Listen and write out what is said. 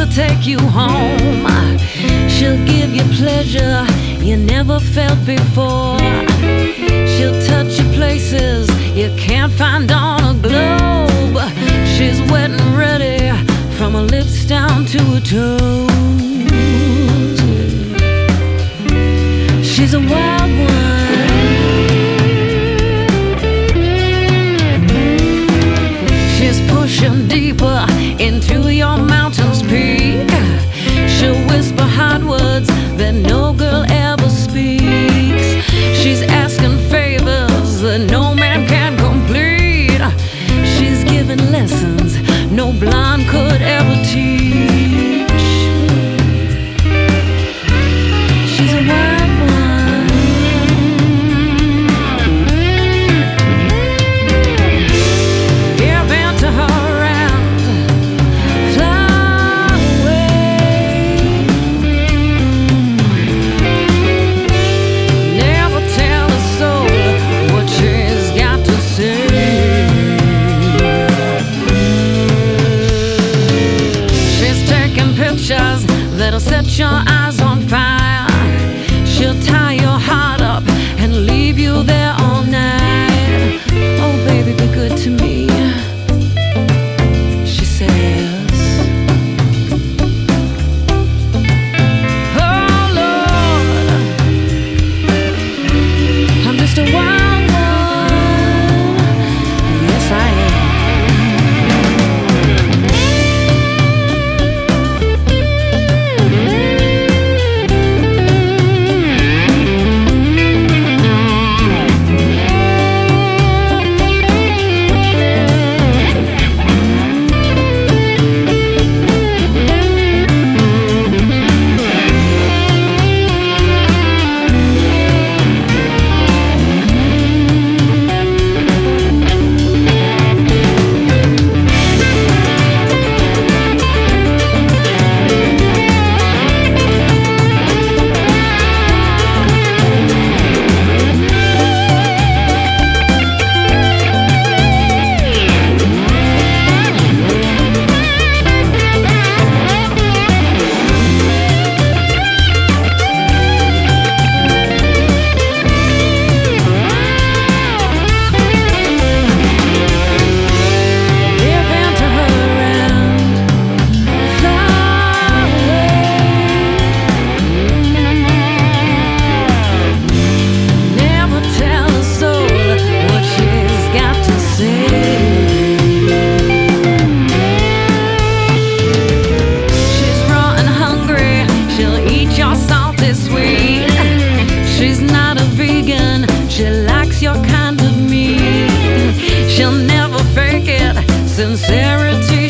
to take you home. She'll give you pleasure you never felt before. She'll touch you places you can't find on a globe. She's wet and ready from her lips down to her toes. She's a wild one. She's pushing deeper into your mountain's peak. She'll whisper hot words that no girl ever speaks. She's asking favors that no man can complete. She's giving lessons no blonde could ever teach. She's a wild one. Give in to her and fly away. Never tell a soul what she's got to say. Pictures that'll set your eyes on fire. She'll tie your heart up and leave you there all night. Oh baby, be good to me, she says. Oh Lord, I'm just a wild one. Yes, I am. She's not a vegan, she likes your kind of meat. She'll never fake it, sincerity